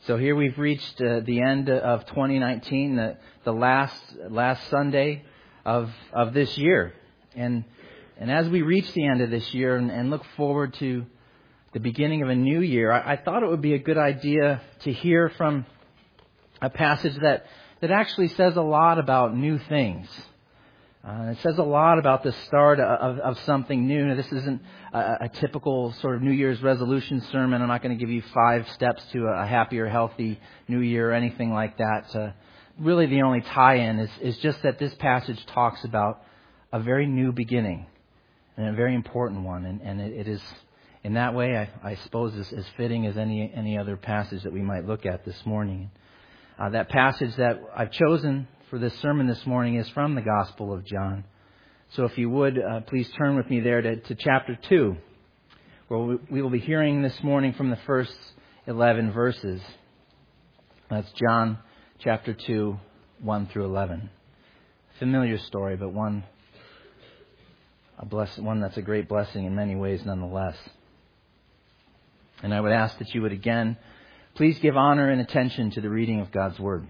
So here we've reached the end of 2019, the last Sunday of this year. And as we reach the end of this year and look forward to the beginning of a new year, I thought it would be a good idea to hear from a passage that actually says a lot about new things. It says a lot about the start of something new. Now, this isn't a typical sort of New Year's resolution sermon. I'm not going to give you 5 steps to a happier, healthy New Year or anything like that. Really, the only tie-in is just that this passage talks about a very new beginning and a very important one. And it is, in that way, I suppose, as fitting as any other passage that we might look at this morning. That passage that I've chosen for this sermon this morning is from the Gospel of John. So if you would, please turn with me there to chapter 2, where we will be hearing this morning from the first 11 verses. That's John chapter 2, 1 through 11. Familiar story, but one that's a great blessing in many ways nonetheless. And I would ask that you would again please give honor and attention to the reading of God's Word.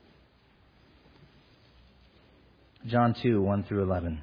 John 2, 1 through 11.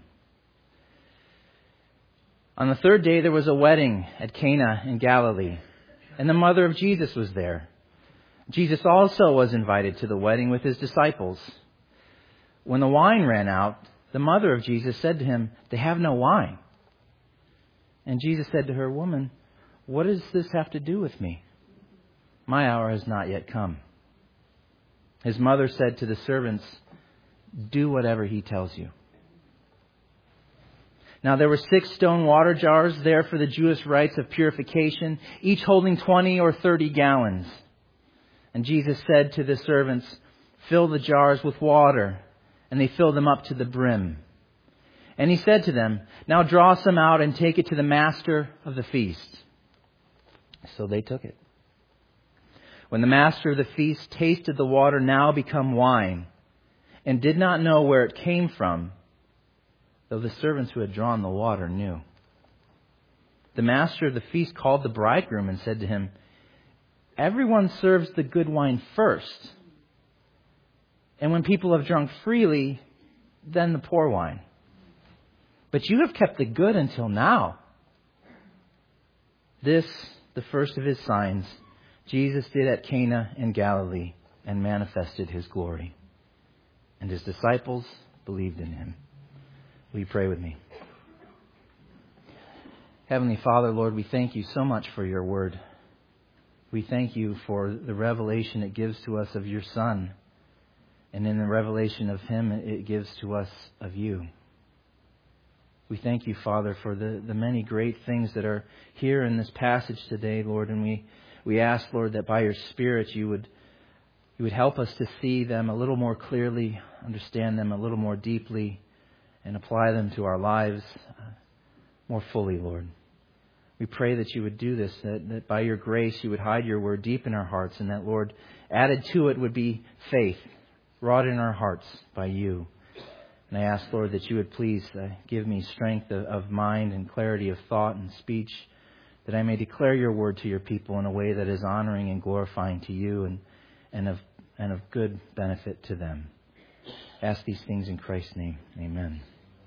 On the third day there was a wedding at Cana in Galilee, and the mother of Jesus was there. Jesus also was invited to the wedding with his disciples. When the wine ran out, the mother of Jesus said to him, "They have no wine." And Jesus said to her, "Woman, what does this have to do with me? My hour has not yet come." His mother said to the servants, "Do whatever he tells you." Now there were 6 stone water jars there for the Jewish rites of purification, each holding 20 or 30 gallons. And Jesus said to the servants, "Fill the jars with water." And they filled them up to the brim. And he said to them, "Now draw some out and take it to the master of the feast." So they took it. When the master of the feast tasted the water now become wine, and did not know where it came from, though the servants who had drawn the water knew, the master of the feast called the bridegroom and said to him, "Everyone serves the good wine first, and when people have drunk freely, then the poor wine. But you have kept the good until now." This, the first of his signs, Jesus did at Cana in Galilee and manifested his glory. And his disciples believed in him. Will you pray with me? Heavenly Father, Lord, we thank you so much for your word. We thank you for the revelation it gives to us of your Son. And in the revelation of him, it gives to us of you. We thank you, Father, for the many great things that are here in this passage today, Lord. And we ask, Lord, that by your Spirit you would help us to see them a little more clearly, understand them a little more deeply, and apply them to our lives more fully, Lord. We pray that you would do this, that by your grace you would hide your word deep in our hearts, and that, Lord, added to it would be faith, wrought in our hearts by you. And I ask, Lord, that you would please give me strength of mind and clarity of thought and speech, that I may declare your word to your people in a way that is honoring and glorifying to you and of good benefit to them. I ask these things in Christ's name. Amen.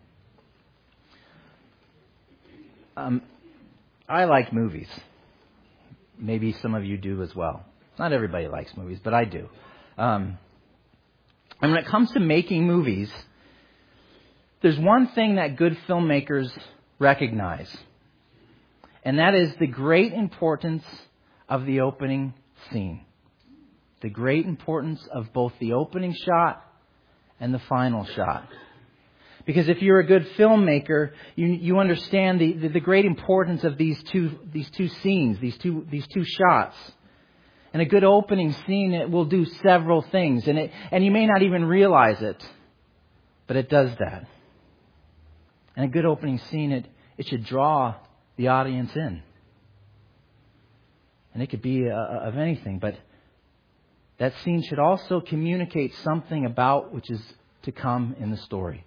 I like movies. Maybe some of you do as well. Not everybody likes movies, but I do. And when it comes to making movies, there's one thing that good filmmakers recognize, and that is the great importance of the opening scene. The great importance of both the opening shot and the final shot. Because if you're a good filmmaker, you understand the great importance of these two scenes, these two shots. And a good opening scene, it will do several things, and you may not even realize it, but it does that. And a good opening scene, it should draw the audience in. And it could be of anything, but that scene should also communicate something about which is to come in the story.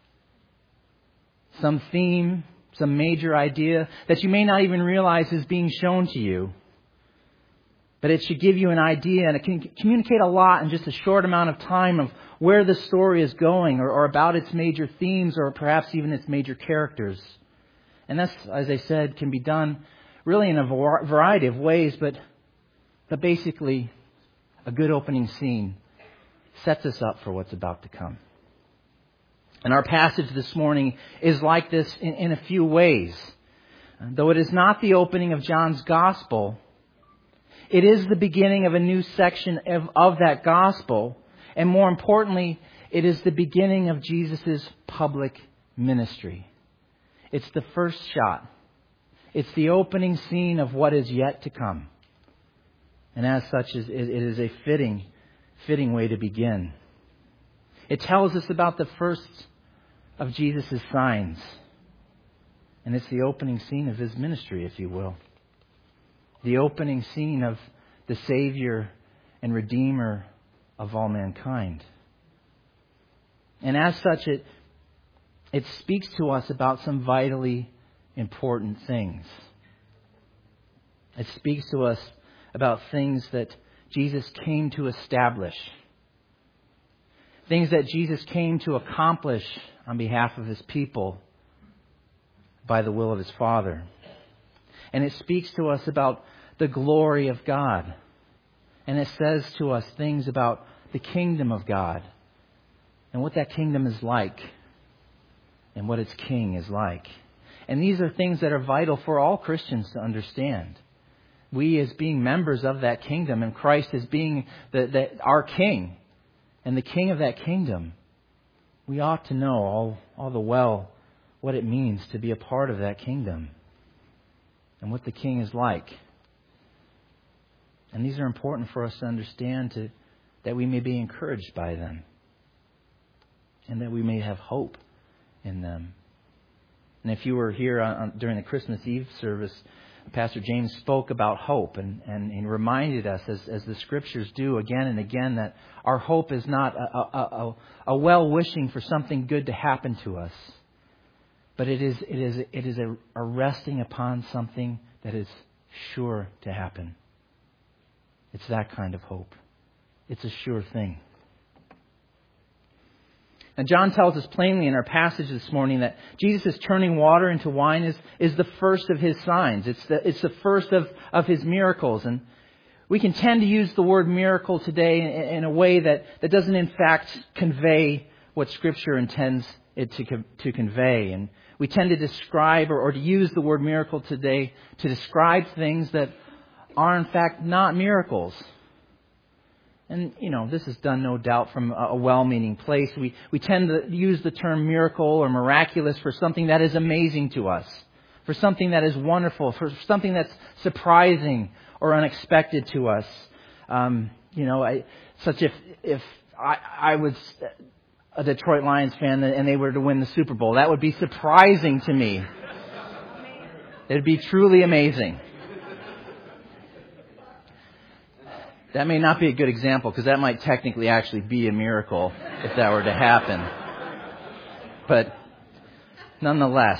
Some theme, some major idea that you may not even realize is being shown to you. But it should give you an idea, and it can communicate a lot in just a short amount of time of where the story is going, or about its major themes, or perhaps even its major characters. And that's, as I said, can be done really in a variety of ways, but basically a good opening scene sets us up for what's about to come. And our passage this morning is like this in a few ways. Though it is not the opening of John's Gospel, it is the beginning of a new section of that Gospel. And more importantly, it is the beginning of Jesus' public ministry. It's the first shot. It's the opening scene of what is yet to come. And as such, it is a fitting way to begin. It tells us about the first of Jesus' signs. And it's the opening scene of His ministry, if you will. The opening scene of the Savior and Redeemer of all mankind. And as such, it speaks to us about some vitally important things. It speaks to us about things that Jesus came to establish. Things that Jesus came to accomplish on behalf of His people by the will of His Father. And it speaks to us about the glory of God. And it says to us things about the kingdom of God and what that kingdom is like and what its king is like. And these are things that are vital for all Christians to understand. We as being members of that kingdom and Christ as being our king and the king of that kingdom, we ought to know all the well what it means to be a part of that kingdom and what the king is like. And these are important for us to understand that we may be encouraged by them and that we may have hope in them. And if you were here during the Christmas Eve service, Pastor James spoke about hope and he reminded us, as the Scriptures do again and again, that our hope is not a well-wishing for something good to happen to us, but it is a resting upon something that is sure to happen. It's that kind of hope. It's a sure thing. And John tells us plainly in our passage this morning that Jesus' turning water into wine is the first of His signs. It's the first of His miracles. And we can tend to use the word miracle today in a way that doesn't in fact convey what Scripture intends it to convey. And we tend to describe or to use the word miracle today to describe things that are in fact not miracles. And, this is done no doubt from a well-meaning place. We tend to use the term miracle or miraculous for something that is amazing to us, for something that is wonderful, for something that's surprising or unexpected to us. Such if I was a Detroit Lions fan and they were to win the Super Bowl, that would be surprising to me. It would be truly amazing. That may not be a good example because that might technically actually be a miracle if that were to happen. But nonetheless,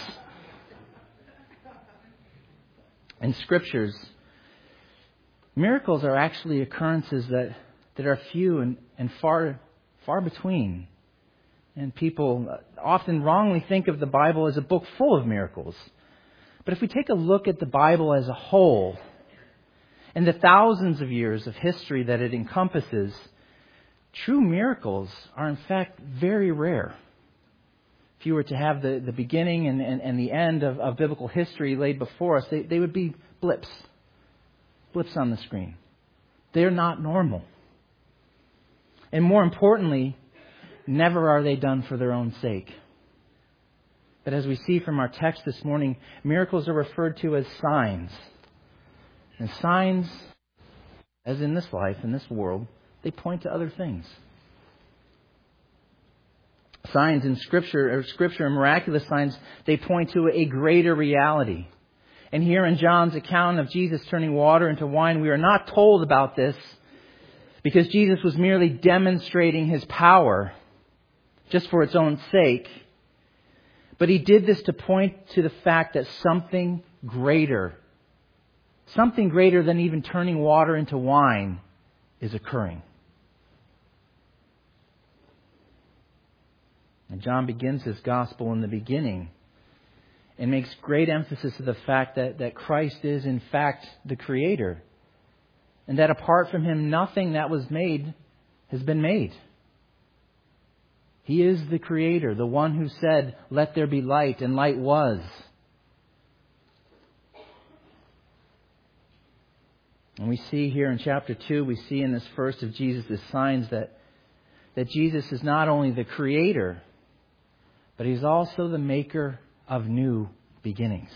in Scriptures, miracles are actually occurrences that are few and far between. And people often wrongly think of the Bible as a book full of miracles. But if we take a look at the Bible as a whole, and the thousands of years of history that it encompasses, true miracles are in fact very rare. If you were to have the beginning and the end of biblical history laid before us, they would be blips on the screen. They're not normal. And more importantly, never are they done for their own sake. But as we see from our text this morning, miracles are referred to as signs. And signs, as in this life, in this world, they point to other things. Signs in Scripture and miraculous signs, they point to a greater reality. And here in John's account of Jesus turning water into wine, we are not told about this because Jesus was merely demonstrating His power just for its own sake. But He did this to point to the fact that something greater Something greater than even turning water into wine is occurring. And John begins his gospel in the beginning and makes great emphasis of the fact that Christ is in fact the Creator. And that apart from Him, nothing that was made has been made. He is the Creator, the one who said, "Let there be light," and light was. And we see here in chapter 2, we see in this first of Jesus' signs that Jesus is not only the Creator, but He's also the maker of new beginnings.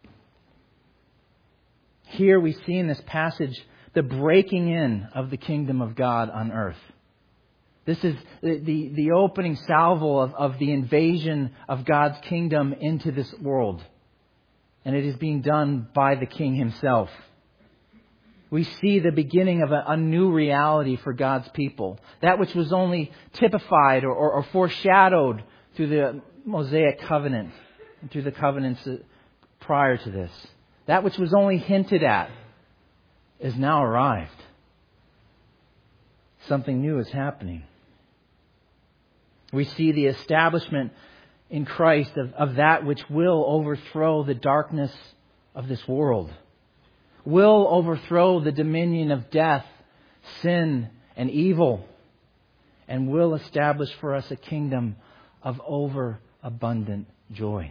Here we see in this passage the breaking in of the kingdom of God on earth. This is the opening salvo of the invasion of God's kingdom into this world. And it is being done by the King Himself. We see the beginning of a new reality for God's people. That which was only typified or foreshadowed through the Mosaic covenant and through the covenants prior to this. That which was only hinted at is now arrived. Something new is happening. We see the establishment in Christ of that which will overthrow the darkness of this world. Will overthrow the dominion of death, sin, and evil. And will establish for us a kingdom of overabundant joy.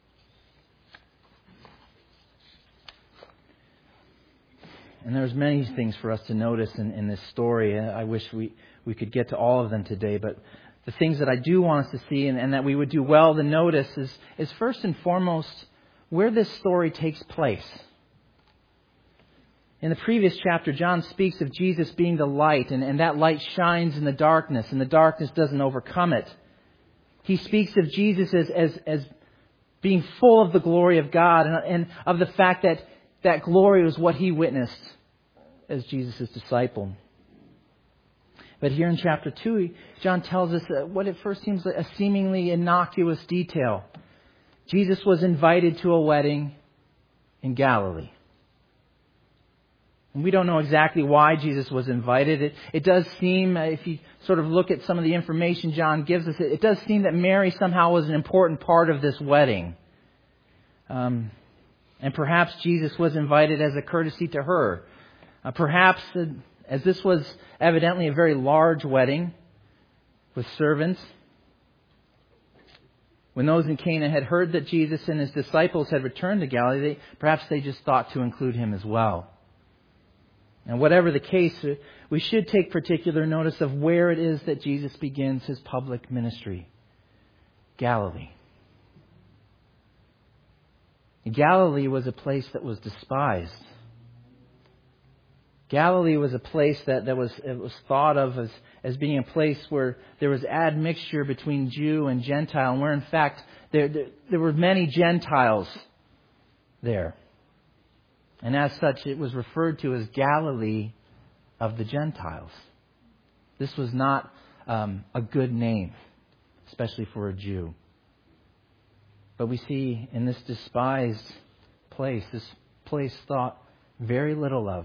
And there's many things for us to notice in this story. I wish we could get to all of them today, but the things that I do want us to see and that we would do well to notice is first and foremost where this story takes place. In the previous chapter, John speaks of Jesus being the light, and that light shines in the darkness, and the darkness doesn't overcome it. He speaks of Jesus as being full of the glory of God and of the fact that glory was what He witnessed as Jesus' disciple. But here in chapter 2, John tells us what at first seems like a seemingly innocuous detail. Jesus was invited to a wedding in Galilee. And we don't know exactly why Jesus was invited. It does seem, if you sort of look at some of the information John gives us, it does seem that Mary somehow was an important part of this wedding. And perhaps Jesus was invited as a courtesy to her. Perhaps, as this was evidently a very large wedding with servants, when those in Cana had heard that Jesus and His disciples had returned to Galilee, perhaps they just thought to include Him as well. And whatever the case, we should take particular notice of where it is that Jesus begins His public ministry. Galilee. Galilee was a place that was despised. Galilee was a place that was thought of as being a place where there was admixture between Jew and Gentile, and where in fact there were many Gentiles there. And as such, it was referred to as Galilee of the Gentiles. This was not a good name, especially for a Jew. But we see in this despised place, this place thought very little of,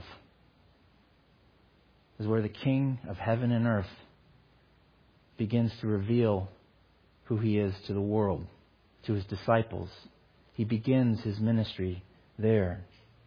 is where the King of heaven and earth begins to reveal who He is to the world, to His disciples. He begins His ministry there.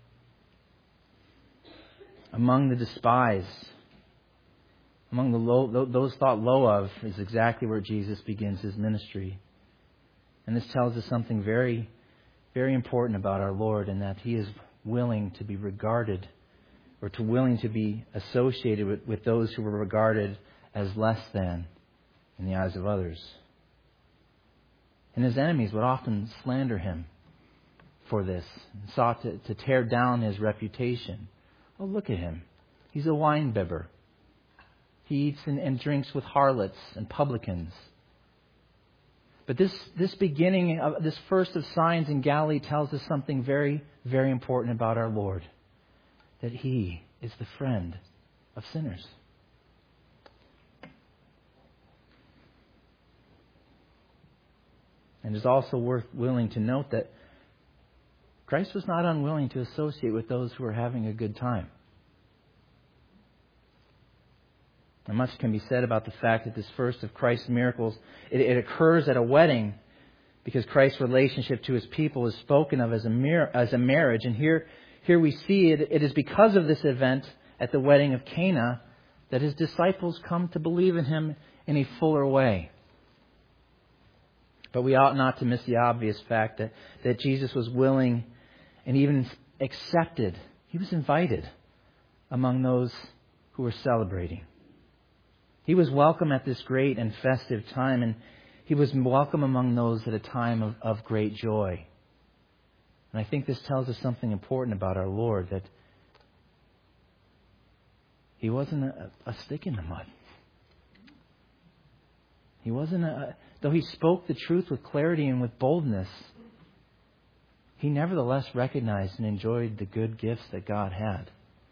Among the despised, among those thought low of, is exactly where Jesus begins His ministry. And this tells us something very, very important about our Lord, and that He is willing to be regarded, or willing to be associated with those who were regarded as less than in the eyes of others. And His enemies would often slander Him for this, and sought to tear down His reputation. Oh, look at Him. He's a wine bibber. He eats and drinks with harlots and publicans. But this beginning of this first of signs in Galilee tells us something very, very important about our Lord. That He is the friend of sinners. And it's also willing to note that Christ was not unwilling to associate with those who were having a good time. And much can be said about the fact that this first of Christ's miracles, it occurs at a wedding because Christ's relationship to His people is spoken of as a marriage. And here we see it is because of this event at the wedding of Cana that His disciples come to believe in Him in a fuller way. But we ought not to miss the obvious fact that Jesus was willing and even accepted. He was invited among those who were celebrating. He was welcome at this great and festive time, and He was welcome among those at a time of great joy. And I think this tells us something important about our Lord, that He wasn't a stick in the mud. He wasn't though He spoke the truth with clarity and with boldness, He nevertheless recognized and enjoyed the good gifts that God had.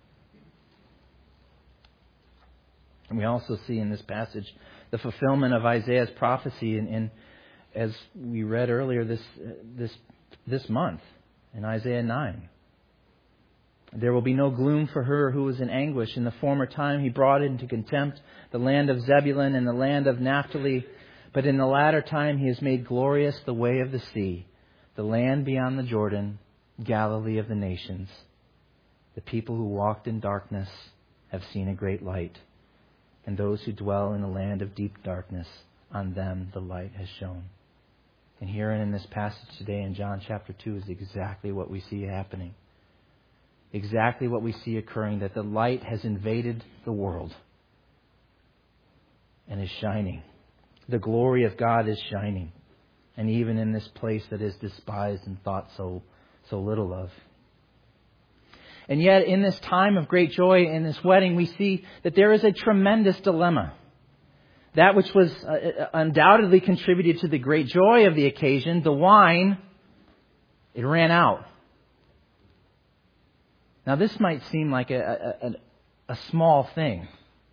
And we also see in this passage the fulfillment of Isaiah's prophecy in as we read earlier this month in Isaiah 9. There will be no gloom for her who was in anguish. In the former time He brought into contempt the land of Zebulun and the land of Naphtali. But in the latter time He has made glorious the way of the sea, the land beyond the Jordan, Galilee of the nations. The people who walked in darkness have seen a great light. And those who dwell in the land of deep darkness, on them the light has shone. And here in this passage today in John chapter 2 is exactly what we see happening. Exactly what we see occurring, that the light has invaded the world and is shining. The glory of God is shining. And even in this place that is despised and thought so little of. And yet, in this time of great joy, in this wedding, we see that there is a tremendous dilemma. That which was undoubtedly contributed to the great joy of the occasion, the wine, it ran out. Now, this might seem like a small thing.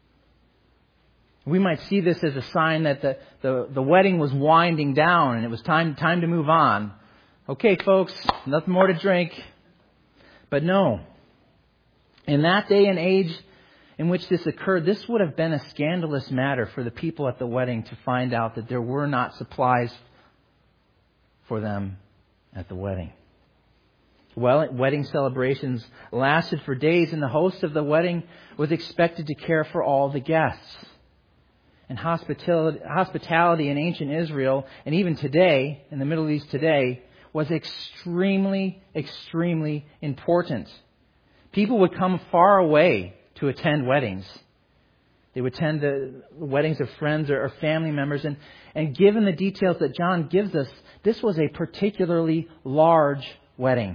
We might see this as a sign that the wedding was winding down and it was time to move on. Okay, folks, nothing more to drink. But no. In that day and age in which this occurred, this would have been a scandalous matter for the people at the wedding to find out that there were not supplies for them at the wedding. Well, wedding celebrations lasted for days, and the host of the wedding was expected to care for all the guests. And hospitality in ancient Israel, and even today, in the Middle East today, was extremely, extremely important. People would come far away to attend weddings. They would attend the weddings of friends or family members. And given the details that John gives us, this was a particularly large wedding.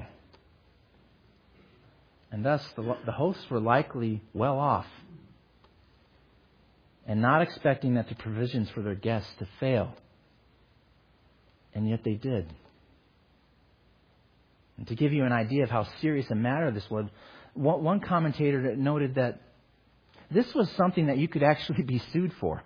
And thus, the hosts were likely well off and not expecting that the provisions for their guests to fail. And yet they did. And to give you an idea of how serious a matter this was, one commentator noted that this was something that you could actually be sued for.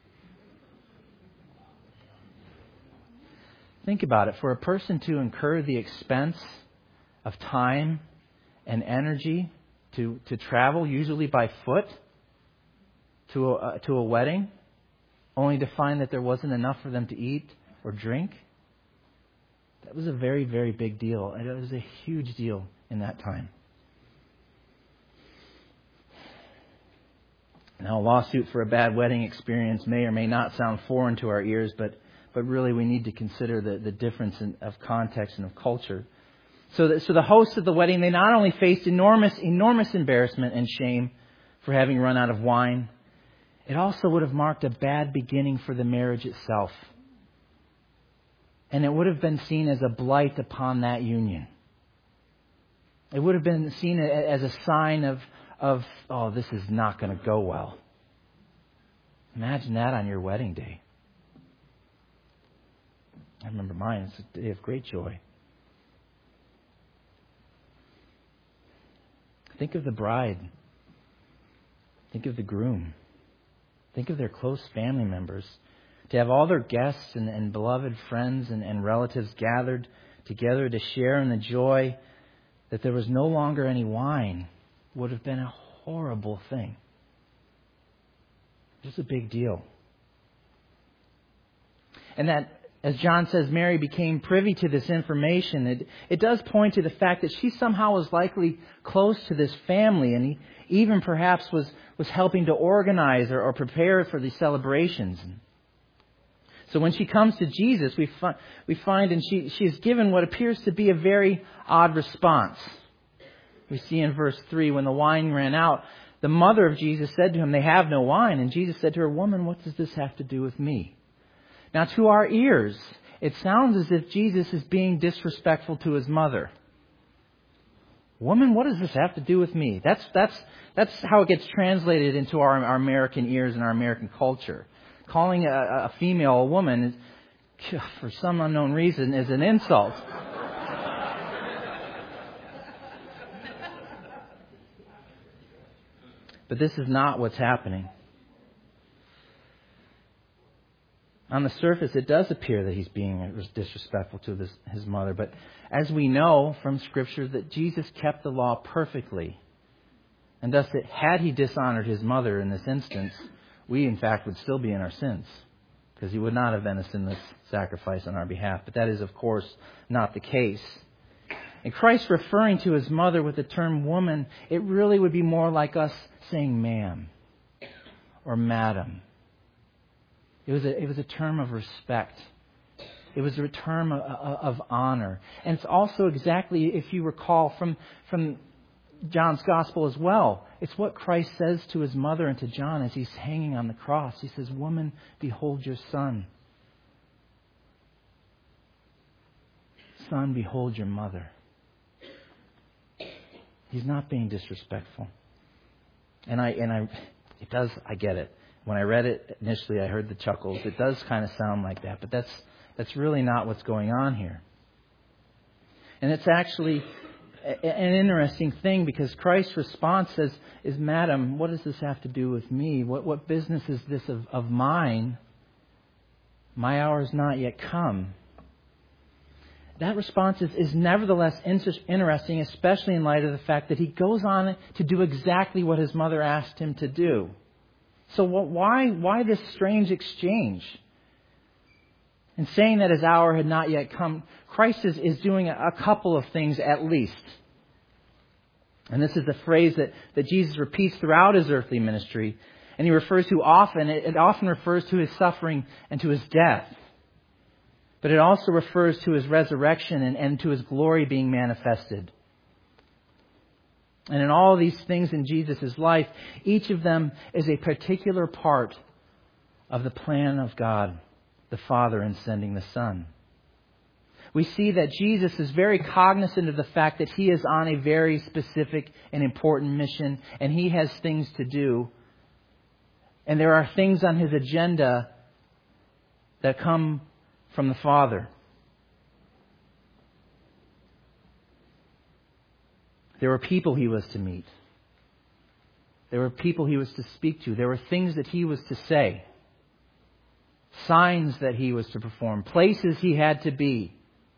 Think about it. For a person to incur the expense of time and energy to travel, usually by foot, to a wedding, only to find that there wasn't enough for them to eat or drink, that was a very, very big deal. And it was a huge deal in that time. Now, a lawsuit for a bad wedding experience may or may not sound foreign to our ears, but really we need to consider the difference of context and of culture. So the hosts of the wedding, they not only faced enormous embarrassment and shame for having run out of wine, it also would have marked a bad beginning for the marriage itself. And it would have been seen as a blight upon that union. It would have been seen as a sign of this is not going to go well. Imagine that on your wedding day. I remember mine. It's a day of great joy. Think of the bride. Think of the groom. Think of their close family members. To have all their guests and beloved friends and relatives gathered together to share in the joy that there was no longer any wine would have been a horrible thing. It was a big deal. And that, as John says, Mary became privy to this information. It does point to the fact that she somehow was likely close to this family, and he even perhaps was helping to organize or prepare for these celebrations. So when she comes to Jesus, we find, and she is given what appears to be a very odd response. We see in verse 3, when the wine ran out, the mother of Jesus said to him, "They have no wine." And Jesus said to her, "Woman, what does this have to do with me?" Now, to our ears, it sounds as if Jesus is being disrespectful to his mother. Woman, what does this have to do with me? That's how it gets translated into our American ears and our American culture. Calling a female a woman, for some unknown reason, is an insult. But this is not what's happening. On the surface, it does appear that he's being disrespectful to his mother. But as we know from Scripture, that Jesus kept the law perfectly. And thus, had he dishonored his mother in this instance, we, in fact, would still be in our sins. Because he would not have been a sinless sacrifice on our behalf. But that is, of course, not the case. And Christ referring to his mother with the term woman, it really would be more like us saying ma'am or madam. It was a term of respect. It was a term of honor. And it's also exactly, if you recall, from John's Gospel as well. It's what Christ says to his mother and to John as he's hanging on the cross. He says, "Woman, behold your son. Son, behold your mother." He's not being disrespectful. And I get it. When I read it initially, I heard the chuckles. It does kind of sound like that, but that's really not what's going on here. And it's actually an interesting thing, because Christ's response is, "Madam, what does this have to do with me? What business is this of mine? My hour has not yet come." That response is nevertheless interesting, especially in light of the fact that he goes on to do exactly what his mother asked him to do. So why this strange exchange? In saying that his hour had not yet come, Christ is doing a couple of things at least. And this is the phrase that Jesus repeats throughout his earthly ministry. And he refers to often, it often refers to his suffering and to his death. But it also refers to his resurrection and to his glory being manifested. And in all these things in Jesus' life, each of them is a particular part of the plan of God, the Father, in sending the Son. We see that Jesus is very cognizant of the fact that he is on a very specific and important mission, and he has things to do. And there are things on his agenda that come from the Father. There were people he was to meet. There were people he was to speak to. There were things that he was to say. Signs that he was to perform. Places he had to be.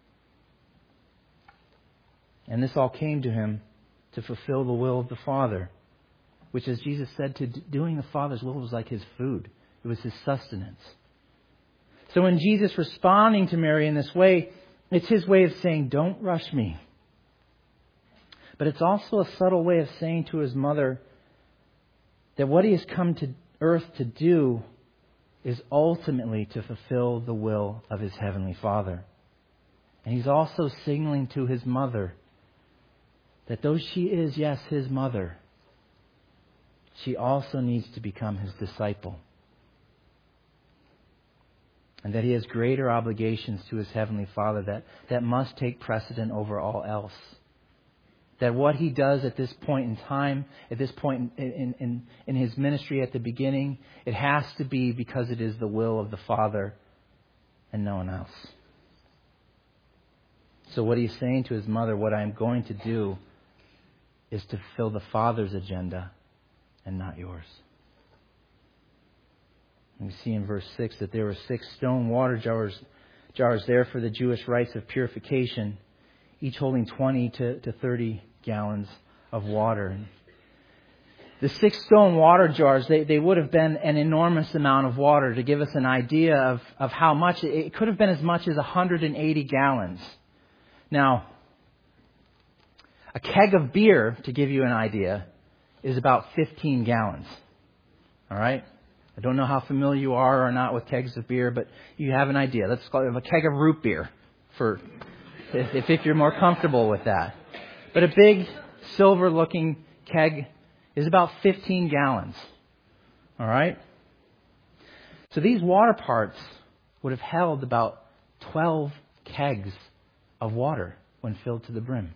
And this all came to him to fulfill the will of the Father. Which, as Jesus said, doing the Father's will was like his food. It was his sustenance. So when Jesus responding to Mary in this way, it's his way of saying, "Don't rush me." But it's also a subtle way of saying to his mother that what he has come to earth to do is ultimately to fulfill the will of his heavenly Father. And he's also signaling to his mother that though she is, yes, his mother, she also needs to become his disciple. And that he has greater obligations to his heavenly Father that must take precedent over all else. That what he does at this point in time, at this point in his ministry at the beginning, it has to be because it is the will of the Father and no one else. So what he's saying to his mother, what I'm going to do is to fulfill the Father's agenda and not yours. And we see in verse 6 that there were 6 stone water jars there for the Jewish rites of purification, each holding 20 to 30 gallons of water. The 6 stone water jars, they would have been an enormous amount of water. To give us an idea of how much, it could have been as much as 180 gallons. Now, a keg of beer, to give you an idea, is about 15 gallons. All right? I don't know how familiar you are or not with kegs of beer, but you have an idea. Let's call it a keg of root beer, if you're more comfortable with that. But a big silver-looking keg is about 15 gallons. All right? So these water parts would have held about 12 kegs of water when filled to the brim.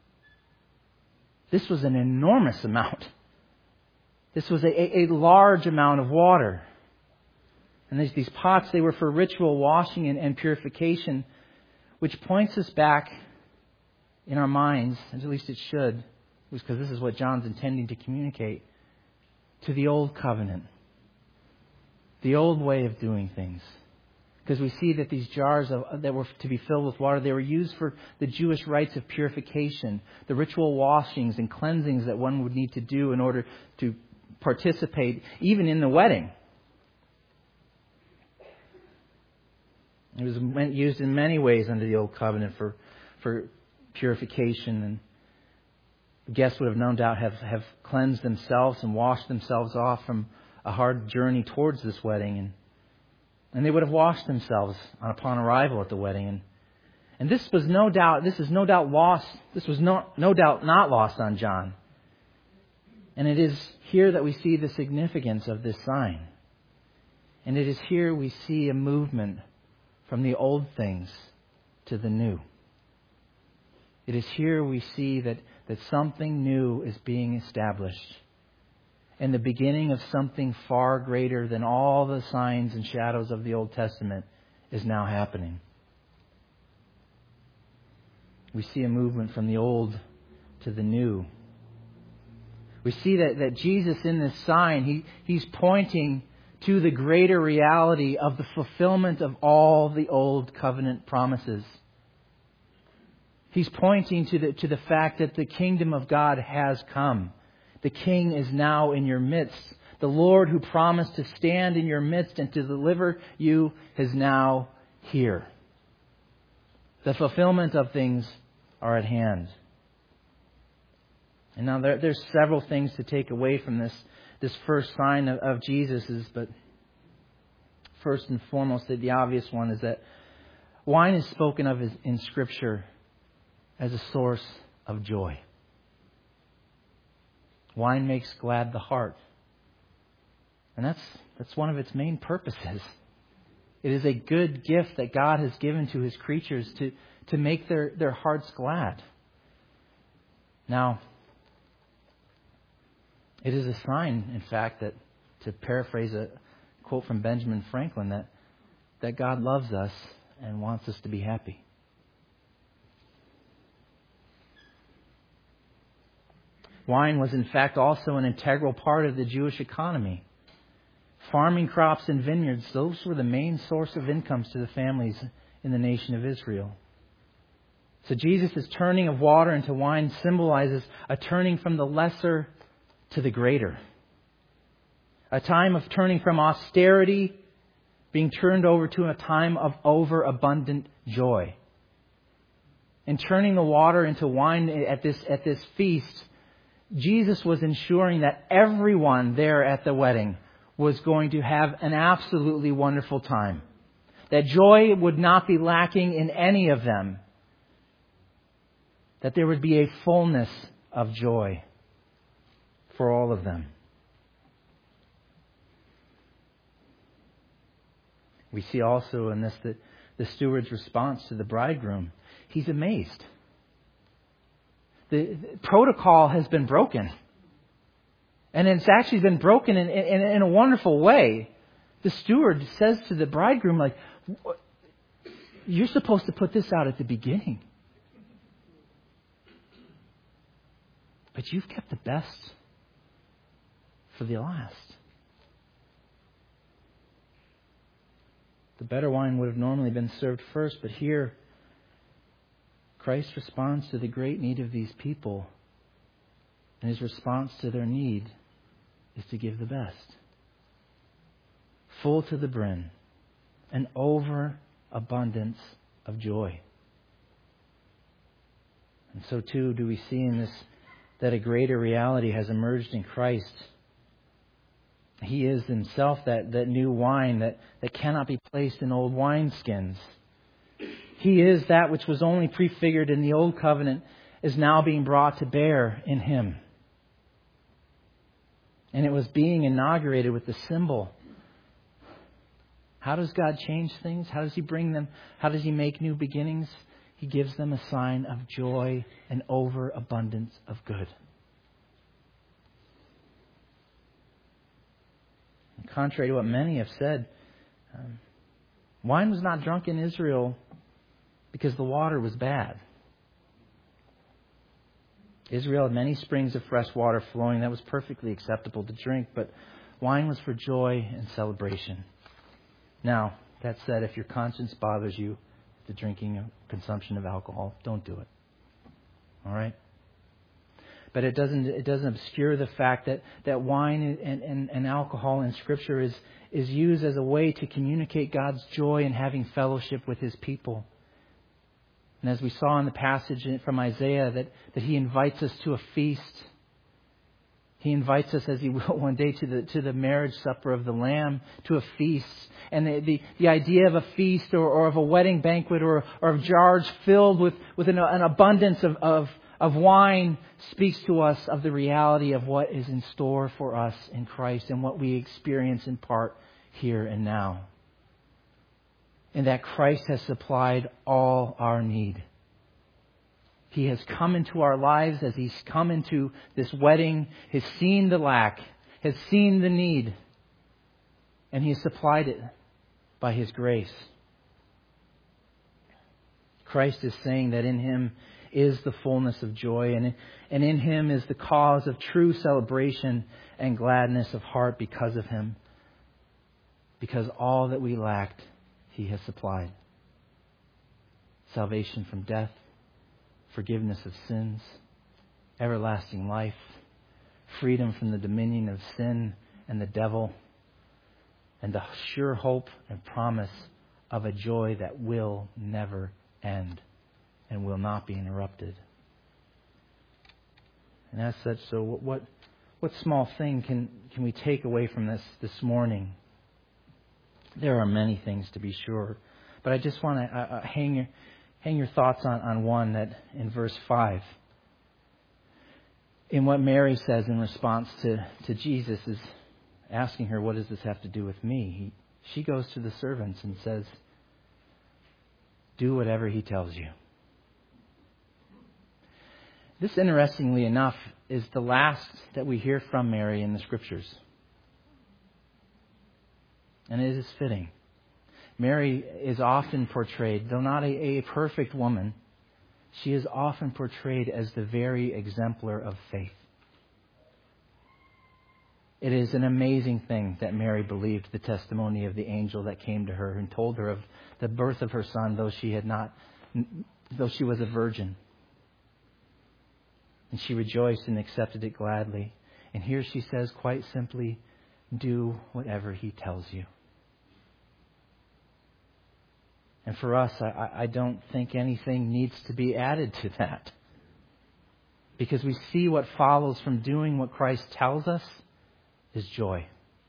This was an enormous amount. This was a large amount of water. And these pots, they were for ritual washing and purification, which points us back in our minds, at least it should, because this is what John's intending to communicate, to the old covenant, the old way of doing things. Because we see that these jars that were to be filled with water, they were used for the Jewish rites of purification, the ritual washings and cleansings that one would need to do in order to participate even in the wedding. It was used in many ways under the Old Covenant for purification, and the guests would have no doubt have cleansed themselves and washed themselves off from a hard journey towards this wedding, and they would have washed themselves upon arrival at the wedding, and this was no doubt lost. This was no doubt not lost on John, and it is here that we see the significance of this sign, and it is here we see a movement from the old things to the new. It is here we see that something new is being established. And the beginning of something far greater than all the signs and shadows of the Old Testament is now happening. We see a movement from the old to the new. We see that Jesus in this sign, he's pointing to the greater reality of the fulfillment of all the old covenant promises. He's pointing to the fact that the kingdom of God has come. The King is now in your midst. The Lord who promised to stand in your midst and to deliver you is now here. The fulfillment of things are at hand. And now there's several things to take away from this first sign of Jesus's, but first and foremost, the obvious one is that wine is spoken of in Scripture as a source of joy. Wine makes glad the heart. And that's one of its main purposes. It is a good gift that God has given to His creatures to make their hearts glad. Now, it is a sign, in fact, that, to paraphrase a quote from Benjamin Franklin, that God loves us and wants us to be happy. Wine was, in fact, also an integral part of the Jewish economy. Farming crops and vineyards, those were the main source of incomes to the families in the nation of Israel. So Jesus' turning of water into wine symbolizes a turning from the lesser to the greater. A time of turning from austerity, being turned over to a time of overabundant joy. And turning the water into wine at this feast, Jesus was ensuring that everyone there at the wedding was going to have an absolutely wonderful time. That joy would not be lacking in any of them. That there would be a fullness of joy for all of them. We see also in this that the steward's response to the bridegroom. He's amazed. The protocol has been broken. And it's actually been broken in a wonderful way. The steward says to the bridegroom, like, you're supposed to put this out at the beginning. But you've kept the best for the last. The better wine would have normally been served first, but here Christ responds to the great need of these people. And His response to their need is to give the best. Full to the brim. An overabundance of joy. And so too do we see in this that a greater reality has emerged in Christ. He is Himself that new wine that cannot be placed in old wineskins. He is that which was only prefigured in the Old Covenant is now being brought to bear in Him. And it was being inaugurated with the symbol. How does God change things? How does He bring them? How does He make new beginnings? He gives them a sign of joy and overabundance of good. And contrary to what many have said, wine was not drunk in Israel because the water was bad. Israel had many springs of fresh water flowing that was perfectly acceptable to drink, but wine was for joy and celebration. Now, that said, if your conscience bothers you, the drinking or consumption of alcohol, don't do it. All right? But it doesn't obscure the fact that wine and alcohol in Scripture is used as a way to communicate God's joy in having fellowship with His people. And as we saw in the passage from Isaiah, that He invites us to a feast. He invites us, as He will one day, to the marriage supper of the Lamb, to a feast. And the idea of a feast or of a wedding banquet or of jars filled with an abundance of wine speaks to us of the reality of what is in store for us in Christ and what we experience in part here and now. And that Christ has supplied all our need. He has come into our lives as He's come into this wedding, has seen the lack, has seen the need, and He has supplied it by His grace. Christ is saying that in Him is the fullness of joy, and in Him is the cause of true celebration and gladness of heart because of Him. Because all that we lacked, He has supplied. Salvation from death, forgiveness of sins, everlasting life, freedom from the dominion of sin and the devil, and the sure hope and promise of a joy that will never end and will not be interrupted. And as such, so what small thing can we take away from this morning? There are many things, to be sure, but I just want to hang your thoughts on one that in verse 5. In what Mary says in response to Jesus is asking her, what does this have to do with me? She goes to the servants and says, do whatever He tells you. This, interestingly enough, is the last that we hear from Mary in the Scriptures. And it is fitting. Mary is often portrayed, though not a perfect woman, she is often portrayed as the very exemplar of faith. It is an amazing thing that Mary believed the testimony of the angel that came to her and told her of the birth of her son, though she was a virgin. And she rejoiced and accepted it gladly. And here she says quite simply, do whatever He tells you. And for us, I don't think anything needs to be added to that. Because we see what follows from doing what Christ tells us is joy.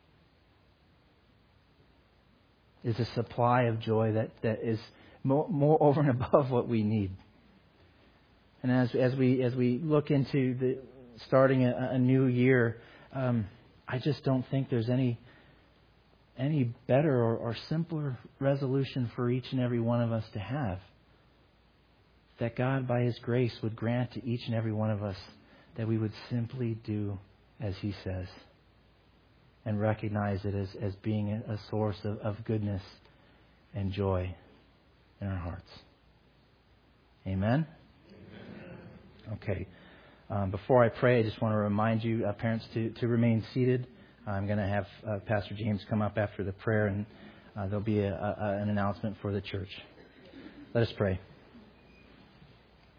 Is a supply of joy that is more over and above what we need. And as we look into starting a new year, I just don't think there's any better or simpler resolution for each and every one of us to have. That God, by His grace, would grant to each and every one of us that we would simply do as He says and recognize it as being a source of goodness and joy in our hearts. Amen? Okay. Before I pray, I just want to remind you, parents, to remain seated. I'm going to have Pastor James come up after the prayer, and there'll be an announcement for the church. Let us pray.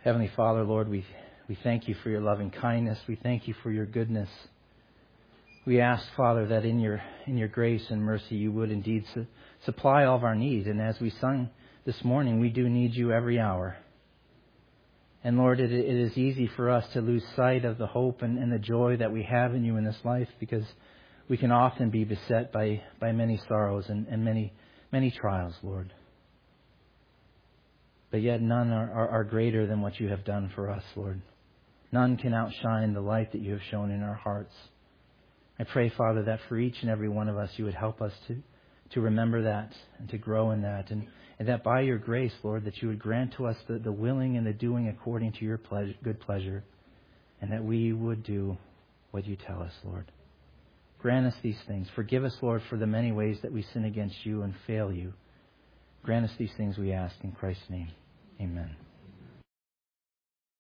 Heavenly Father, Lord, we thank you for your loving kindness. We thank you for your goodness. We ask, Father, that in your grace and mercy you would indeed supply all of our needs. And as we sung this morning, we do need you every hour. And Lord, it is easy for us to lose sight of the hope and the joy that we have in you in this life, because we can often be beset by many sorrows and many trials, Lord. But yet none are greater than what you have done for us, Lord. None can outshine the light that you have shown in our hearts. I pray, Father, that for each and every one of us you would help us to remember that and to grow in that. And that by your grace, Lord, that you would grant to us the willing and the doing according to your good pleasure. And that we would do what you tell us, Lord. Grant us these things. Forgive us, Lord, for the many ways that we sin against you and fail you. Grant us these things, we ask in Christ's name. Amen.